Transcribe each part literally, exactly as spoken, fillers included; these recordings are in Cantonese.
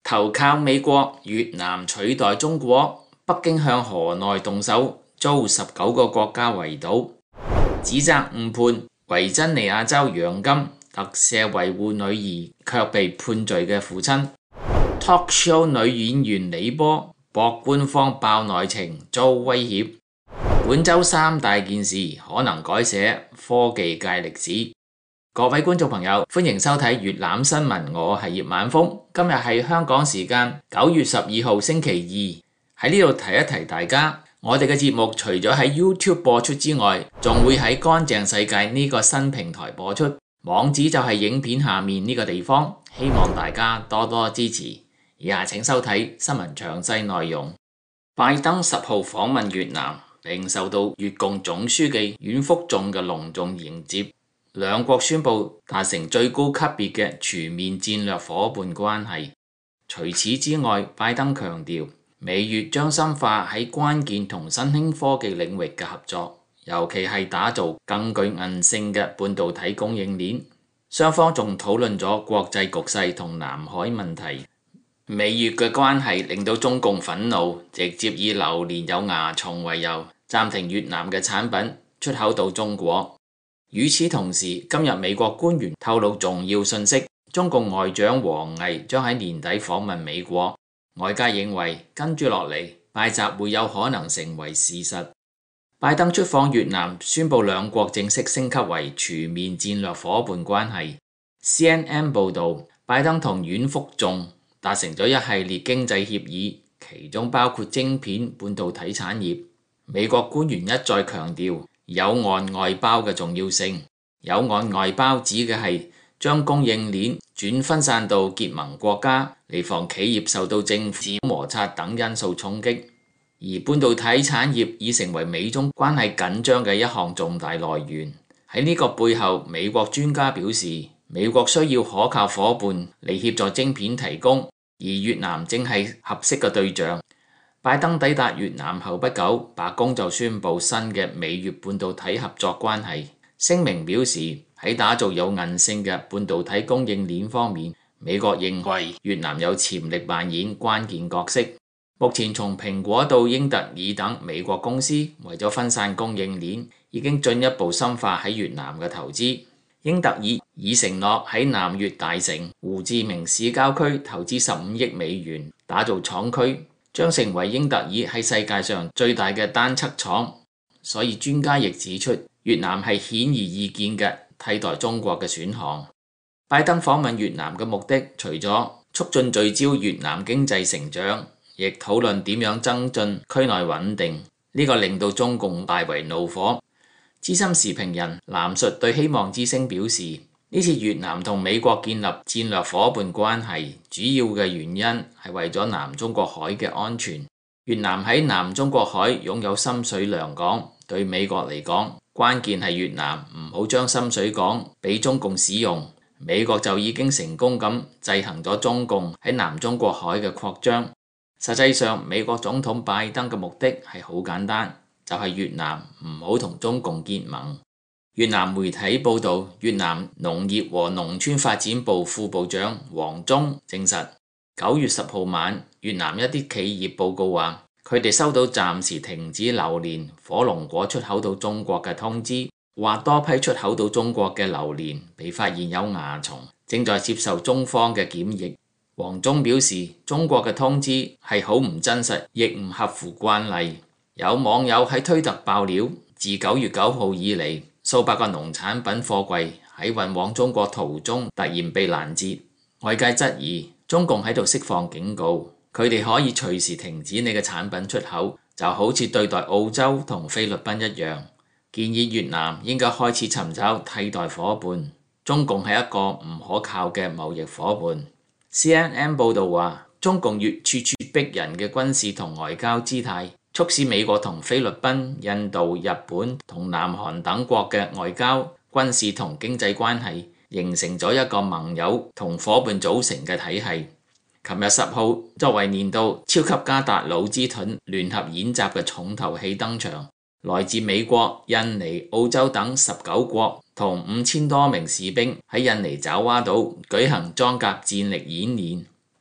投靠美國，越南取代中國，北京向河內動手，遭十九個國家圍堵，指責誤判，維珍尼亞州楊金特赦維護女兒卻被判罪嘅父親。Talk show 女演員李波博官方爆內情遭威脅。本週三大件事可能改寫科技界歷史。各位觀眾朋友，歡迎收睇粵覽新聞，我係葉晚風。今日係香港時間九月十二號星期二，喺呢度提一提大家，我哋嘅節目除咗喺 YouTube 播出之外，仲會喺乾淨世界呢個新平台播出，網址就係影片下面呢個地方，希望大家多多支持。以下請收睇新聞詳細內容。拜登十號訪問越南，並受到越共總書記阮福仲嘅隆重迎接。兩國宣布達成最高級別嘅全面戰略夥伴關係。除此之外，拜登強調美越將深化喺關鍵同新興科技領域嘅合作，尤其係打造更具韌性嘅半導體供應鏈。雙方仲討論咗國際局勢同南海問題。美越嘅關係令到中共憤怒，直接以榴蓮有蚜蟲為由，暫停越南嘅產品出口到中國。與此同時，今日美國官員透露重要信息，中共外長王毅將喺年底訪問美國。外界認為跟住落嚟，拜習會有可能成為事實。拜登出訪越南，宣布兩國正式升級為全面戰略夥伴關係。C N N 報道，拜登同阮福仲達成咗一系列經濟協議，其中包括晶片、半導體產業。美國官員一再強調有岸外包嘅重要性。有岸外包指嘅係將供應鏈轉分散到結盟國家，以防企業受到政治摩擦等因素衝擊。而半導體產業已成為美中關係緊張嘅一項重大來源。喺呢個背後，美國專家表示，美國需要可靠夥伴嚟協助晶片提供，而越南正係合適嘅對象。拜登抵達越南後不久，白宮就宣布新嘅美越半導體合作關係。聲明表示，喺打造有韌性嘅半導體供應鏈方面，美國認為越南有潛力扮演關鍵角色。目前從蘋果到英特爾等美國公司為咗分散供應鏈，已經進一步深化喺越南嘅投資。英特爾已承諾喺南越大城胡志明市郊區投資十五億美元打造廠區，將成為英特爾喺世界上最大嘅單側廠。所以專家亦指出，越南係顯而易見嘅替代中國嘅選項。拜登訪問越南嘅目的，除咗促進聚焦越南經濟成長，亦討論點樣增進區內穩定。呢個令到中共大為怒火。資深時評人藍述對希望之聲表示，呢次越南同美國建立戰略夥伴關係，主要嘅原因係為咗南中國海嘅安全。越南喺南中國海擁有深水良港，對美國嚟講，關鍵係越南唔好將深水港俾中共使用，美國就已經成功咁制衡咗中共喺南中國海嘅擴張。實際上，美國總統拜登嘅目的係好簡單，就係越南唔好同中共結盟。越南媒體報道，越南農業和農村發展部副部長黃忠證實，九月十號晚，越南一啲企業報告話，佢哋收到暫時停止榴蓮、火龍果出口到中國嘅通知，話多批出口到中國嘅榴蓮被發現有蚜蟲，正在接受中方嘅檢疫。黃忠表示，中國嘅通知係好唔真實，亦唔合乎慣例。有網友喺推特爆料，自九月九號以嚟，數百個農產品貨櫃喺運往中國途中突然被攔截。外界質疑中共喺度釋放警告，佢哋可以隨時停止你嘅產品出口，就好似對待澳洲同菲律賓一樣。建議越南應該開始尋找替代夥伴。中共係一個唔可靠嘅貿易夥伴。C N N 報導話，中共越處處逼人嘅軍事同外交姿態，促使美國同菲律賓、印度、日本同南韓等國嘅外交、軍事同經濟關係形成咗一個盟友同夥伴組成嘅體系。琴日十號，作為年度超級加達魯茲盾聯合演習嘅重頭戲登場，來自美國、印尼、澳洲等十九國同五千多名士兵喺印尼爪哇島舉行裝甲戰力演練，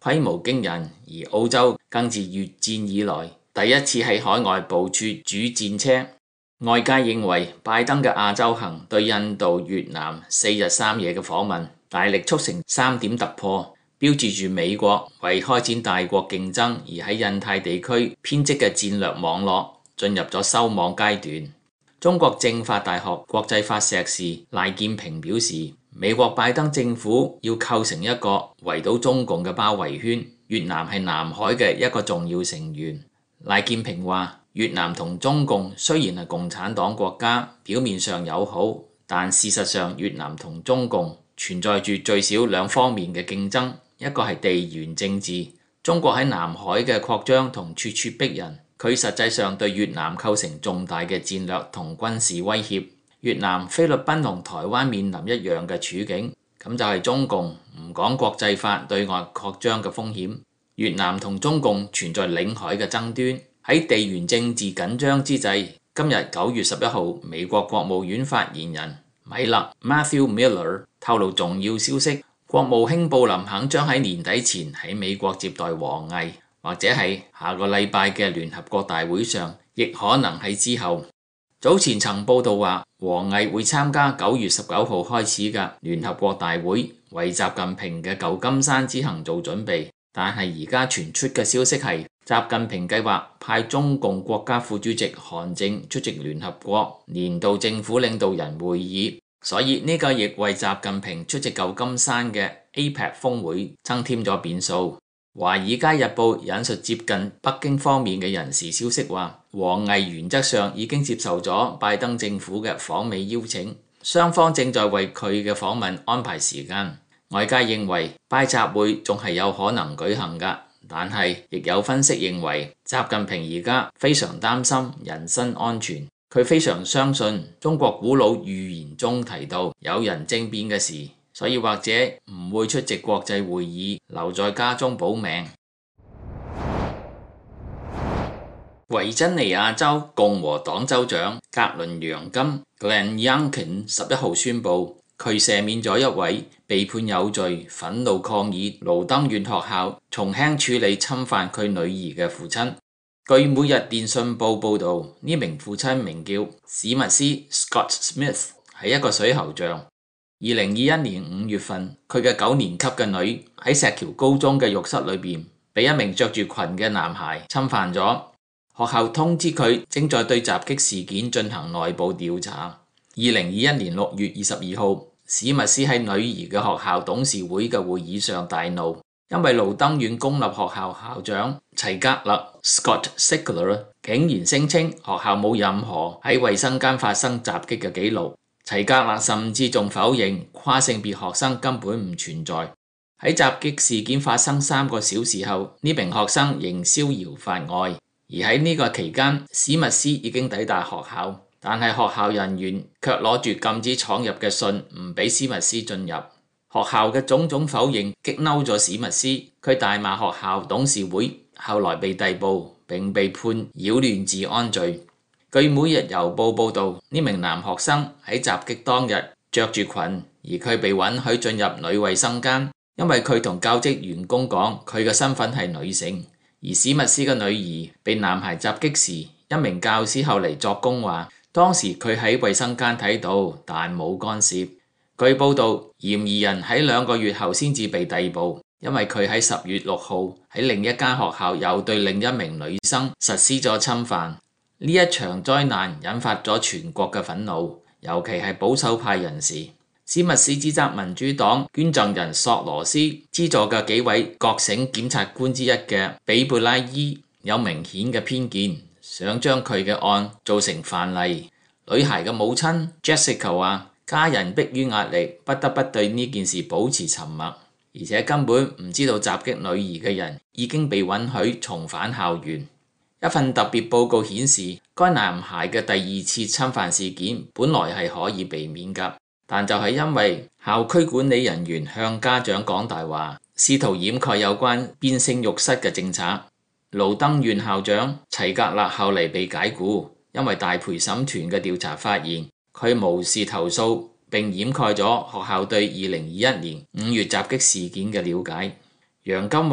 規模驚人，而澳洲更自越戰以來第一次喺海外部署主戰車。外界認為拜登嘅亞洲行對印度、越南四日三夜嘅訪問，大力促成三點突破，標誌住美國為開展大國競爭而喺印太地區編織嘅戰略網絡進入咗收網階段。中國政法大學國際法碩士賴建平表示，美國拜登政府要構成一個圍堵中共嘅包圍圈，越南係南海嘅一個重要成員。賴建平話，越南同中共雖然係共產黨國家，表面上友好，但事實上越南同中共存在住最少兩方面嘅競爭，一個係地緣政治，中國喺南海嘅擴張同處處逼人，佢實際上對越南構成重大嘅戰略同軍事威脅。越南、菲律賓同台灣面臨一樣嘅處境，咁就係中共唔講國際法對外擴張嘅風險。越南同中共存在領海嘅爭端，喺地緣政治緊張之際，今日九月十一號，美國國務院發言人米勒 Matthew Miller 透露重要消息，國務卿布林肯將喺年底前喺美國接待王毅，或者係下個禮拜嘅聯合國大會上，亦可能喺之後。早前曾報道話，王毅會參加九月十九號開始嘅聯合國大會，為習近平嘅舊金山之行做準備。但係而家傳出嘅消息係，習近平計劃派中共國家副主席韓正出席聯合國年度政府領導人會議，所以呢個亦為習近平出席舊金山嘅 A P E C 峰會增添咗變數。華爾街日報引述接近北京方面嘅人士消息話，王毅原則上已經接受咗拜登政府嘅訪美邀請，雙方正在為佢嘅訪問安排時間。外界認為拜習會仲係有可能舉行㗎，但係亦有分析認為習近平而家非常擔心人身安全，佢非常相信中國古老預言中提到有人政變嘅事，所以或者唔會出席國際會議，留在家中保命。維珍尼亞州共和黨州長格倫楊金 Glenn Youngkin 十一號宣布，佢赦免咗一位被判有罪、憤怒抗議盧登縣學校從輕處理侵犯佢女兒嘅父親。據每日電訊報報導，呢名父親名叫史密斯 Scott Smith， 係一個水喉匠。二零二一年五月份，佢嘅九年級嘅女喺石橋高中嘅浴室裏邊，被一名着住裙嘅男孩侵犯咗。學校通知佢正在對襲擊事件進行內部調查。二零二一年六月二十二號，史密斯喺女兒嘅學校董事會嘅會議上大怒，因為盧登縣公立學校校長齊格勒 Scott Sigler 竟然聲稱學校冇任何喺衛生間發生襲擊嘅記錄。齊格勒甚至仲否認跨性別學生根本唔存在。喺襲擊事件發生三個小時後，呢名學生仍逍遙法外。而喺呢個期間，史密斯已經抵達學校，但係學校人員卻攞住禁止闖入嘅信，唔俾史密斯進入。學校嘅種種否認激嬲咗史密斯，佢大罵學校董事會，後來被逮捕並被判擾亂治安罪。據每日郵報報導，呢名男學生喺襲擊當日着住裙，而佢被允許進入女衛生間，因為佢同教職員工講佢嘅身份係女性。而史密斯嘅女兒被男孩襲擊時，一名教師後嚟作供話，當時佢喺衛生間睇到，但冇干涉。據報導，嫌疑人喺兩個月後先至被逮捕，因為佢喺十月六號喺另一間學校又對另一名女生實施咗侵犯。呢一場災難引發咗全國嘅憤怒，尤其係保守派人士。史密斯指責民主黨捐贈人索羅斯資助嘅幾位覺醒檢察官之一嘅比貝拉伊有明顯嘅偏見，想將佢嘅案做成範例。女孩嘅母親 Jessica 話，家人迫於壓力，不得不對呢件事保持沉默，而且根本唔知道襲擊女兒嘅人已經被允許重返校園。一份特別報告顯示，該男孩嘅第二次侵犯事件本來係可以避免㗎。但就係因為校區管理人員向家長講大話，試圖掩蓋有關變性浴室嘅政策，盧登縣校長齊格勒後嚟被解僱，因為大陪審團嘅調查發現佢無視投訴並掩蓋咗學校對二零二一年五月襲擊事件嘅了解。楊金話，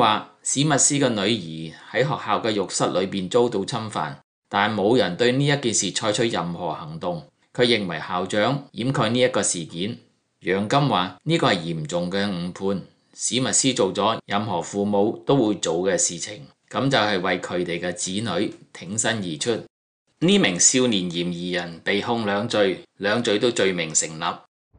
史密斯嘅女兒喺學校嘅浴室裏邊遭到侵犯，但係冇人對呢一件事採取任何行動。佢認為校長掩蓋呢一個事件。楊金話呢個係嚴重嘅誤判，史密斯做咗任何父母都會做嘅事情，咁就係為佢哋嘅子女挺身而出。呢名少年嫌疑人被控兩罪，兩罪都罪名成立。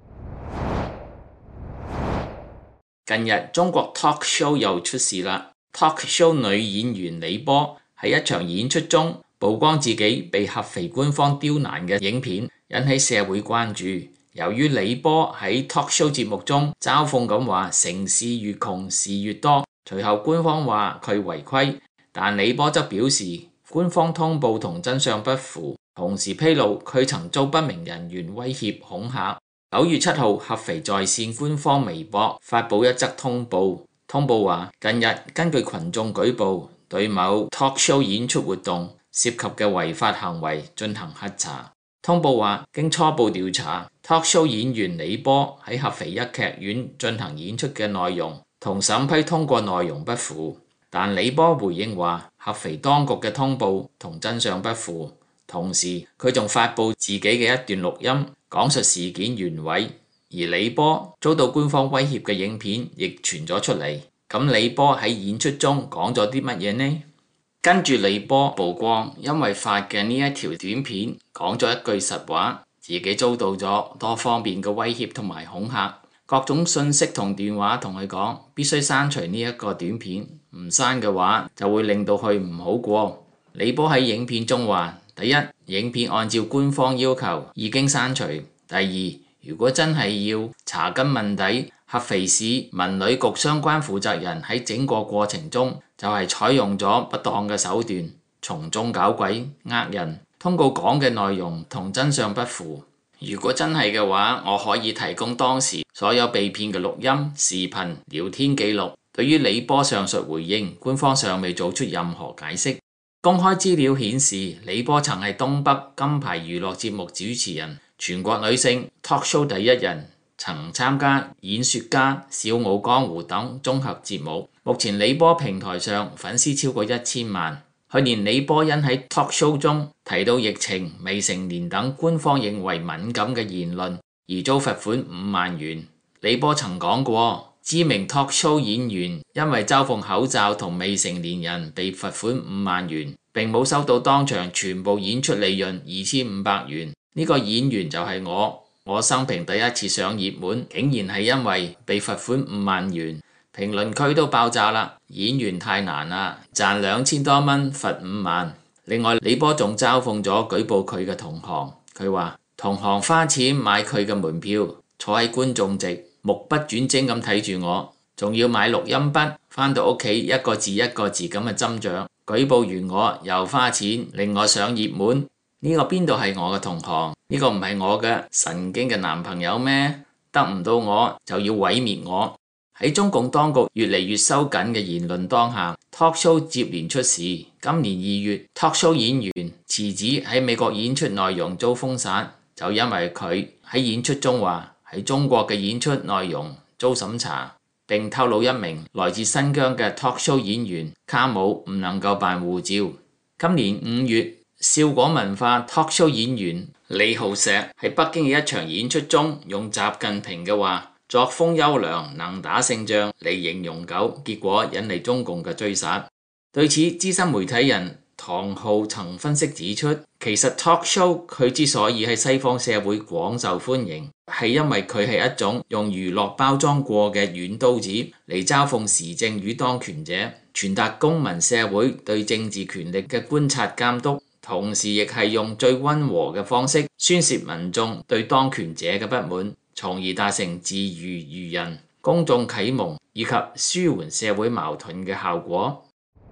近日中國 talk show 又出事啦。talk show 女演員李波喺一場演出中曝光自己被合肥官方刁難嘅影片，引起社會關注。由於李波喺 talk show 節目中嘲諷咁話城市越窮事越多，隨後官方話佢違規，但李波則表示官方通報同真相不符，同時披露佢曾遭不明人員威脅恐嚇。九月七號，合肥在線官方微博發布一則通報，通報話近日根據群眾舉報，對某 talk show 演出活動涉及嘅違法行為進行核查。通報話經初步調查， talk show 演員李波喺合肥一劇院進行演出嘅內容同審批通過內容不符，但李波回應話合肥當局嘅通報同真相不符，同時佢仲發布自己嘅一段錄音講述事件原委，而李波遭到官方威脅嘅影片亦傳咗出嚟。咁李波喺演出中講咗啲乜嘢呢？跟住李波曝光，因為發嘅呢一條短片講咗一句實話，自己遭到咗多方面嘅威脅同埋恐嚇，各種信息同電話同佢講必須刪除呢一個短片，唔刪嘅話就會令到佢唔好過。李波喺影片中話：第一，影片按照官方要求已經刪除；第二，如果真係要查根問底，合肥市文旅局相關負責人喺整個過程中就係採用咗不當嘅手段，從中搞鬼呃人。通告講嘅內容同真相不符。如果真係嘅話，我可以提供當時所有被騙嘅錄音、視頻、聊天記錄。對於李波上述回應，官方尚未做出任何解釋。公開資料顯示，李波曾係東北金牌娛樂節目主持人，全國女性 talk show 第一人，曾參加《演說家》、《笑傲江湖》等綜合節目。目前李波平台上粉絲超過一千萬。去年李波因喺 talk show 中提到疫情、未成年等官方認為敏感嘅言論而遭罰款五萬元。李波曾講過，知名 talk show 演員因為嘲諷口罩同未成年人被罰款五萬元，並冇收到當場全部演出利潤二千五百元。呢個演員就係我，我生平第一次上熱門，竟然係因為被罰款五萬元。評論區都爆炸啦！演員太難啦，賺兩千多蚊罰五萬。另外，李波仲嘲諷咗舉報佢嘅同行，佢話同行花錢買佢嘅門票，坐喺觀眾席，目不轉睛咁睇住我，仲要買錄音筆，返到屋企一個字一個字咁嘅斟酌。舉報完我又花錢令我上熱門，呢個邊度係我嘅同行？呢個唔係我嘅神經嘅男朋友咩？得唔到我就要毀滅我。喺中共當局越嚟越收緊嘅言論當下 talk show 接連出事。今年二月 talk show 演員池子喺美國演出內容遭封殺，就因為佢喺演出中話喺中國嘅演出內容遭審查，並透露一名來自新疆嘅 talk show 演員卡姆唔能夠辦護照。今年五月，笑果文化 talk show 演員李浩石喺北京嘅一場演出中用習近平嘅話作風優良、能打勝仗嚟形容狗，結果引嚟中共嘅追殺。對此，資深媒體人唐浩曾分析指出，其實 talk show 佢之所以喺西方社會廣受歡迎，係因為佢係一種用娛樂包裝過嘅軟刀子嚟嘲諷時政與當權者，傳達公民社會對政治權力嘅觀察監督，同時亦係用最溫和嘅方式宣泄民眾對當權者嘅不滿，從而達成自娛娛人、公眾啟蒙以及舒緩社會矛盾嘅效果。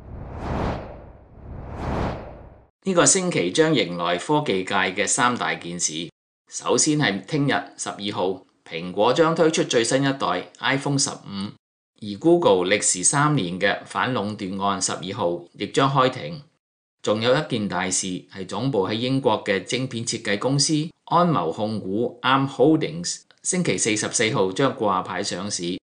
呢個星期將迎來科技界嘅三大件事。首先係聽日十二號，蘋果將推出最新一代 iPhone 十五，而 Google 歷時三年嘅反壟斷案十二號亦將開庭。仲有一件大事係總部喺英國嘅晶片設計公司安謀控股 Arm Holdings。星期四十四號將掛牌上市。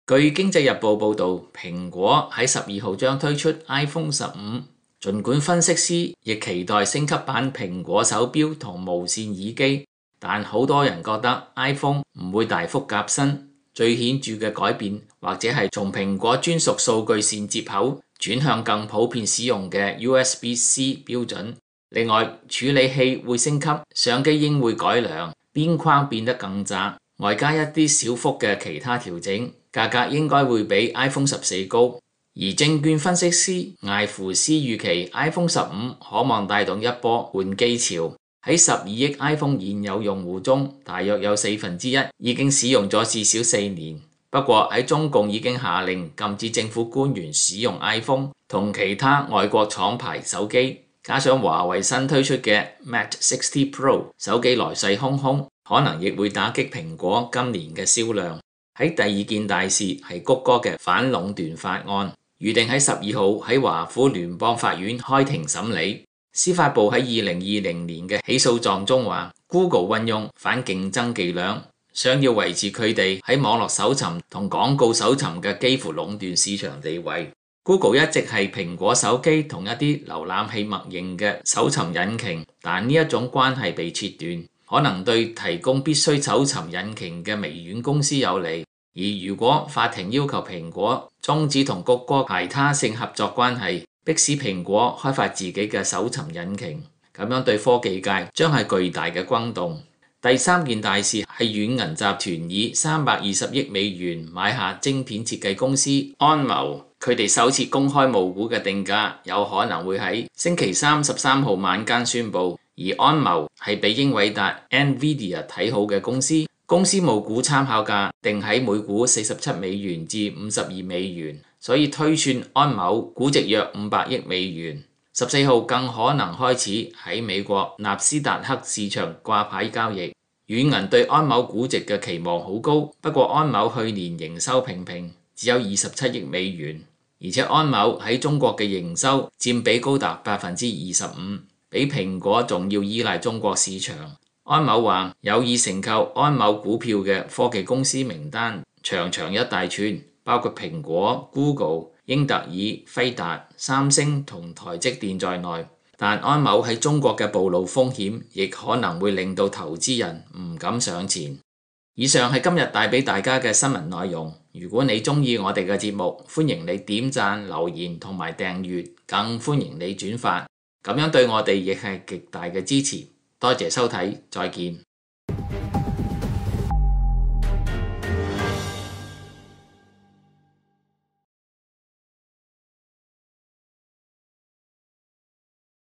據經濟日報報導，蘋果喺十二號將推出 iPhone 十五，儘管分析師亦期待升級版蘋果手錶同無線耳機，但好多人覺得 iPhone 唔會大幅革新。最顯著嘅改變，或者係從蘋果專屬數據線接口轉向更普遍使用嘅 U S B C 標準。另外，處理器會升級，相機應會改良，邊框變得更窄，外加一啲小幅嘅其他調整，價格應該會比 iPhone 十四高。而證券分析師艾芙斯預期 iPhone 十五可望帶動一波換機潮。喺十二億 iPhone 現有用戶中，大約有四分之一已經使用咗至少四年。不過喺中共已經下令禁止政府官員使用 iPhone 同其他外國廠牌手機，加上華為新推出嘅 Mate 六十 Pro 手機來勢洶洶，可能亦會打擊蘋果今年嘅銷量。喺第二件大事係谷歌嘅反壟斷法案，預定喺十二號喺華府聯邦法院開庭審理。司法部喺二零二零年嘅起訴狀中話 ，Google 運用反競爭伎倆，想要維持佢哋喺網絡搜尋同廣告搜尋嘅幾乎壟斷市場地位。Google 一直係蘋果手機同一啲瀏覽器默認嘅搜尋引擎，但呢一種關係被切斷，可能對提供必須搜尋引擎嘅微軟公司有利。而如果法庭要求蘋果終止同谷歌排他性合作關係，迫使蘋果開發自己嘅搜尋引擎，咁樣對科技界將係巨大嘅轟動。第三件大事係軟銀集團以三百二十億美元買下晶片設計公司安謀，佢哋首次公開募股嘅定價有可能會喺星期三十三號晚間宣佈。而安謀係比英偉達 Nvidia 睇好嘅公司，公司募股參考價定喺每股四十七美元至五十二美元。所以推算安謀估值約五百億美元，十四號更可能開始喺美國納斯達克市場掛牌交易。軟銀對安謀估值嘅期望好高，不過安謀去年營收平平，只有二十七億美元，而且安謀喺中國嘅營收佔比高達百分之二十五，比蘋果仲要依賴中國市場。安謀話有意承購安謀股票嘅科技公司名單長長一大串，包括蘋果、Google、英特爾、輝達、三星同台積電在內，但安謀喺中國嘅暴露風險，亦可能會令到投資人唔敢上前。以上係今日帶俾大家嘅新聞內容。如果你鍾意我哋嘅節目，歡迎你點讚、留言同埋訂閱，更歡迎你轉發，咁樣對我哋亦係極大嘅支持。多謝收睇，再見。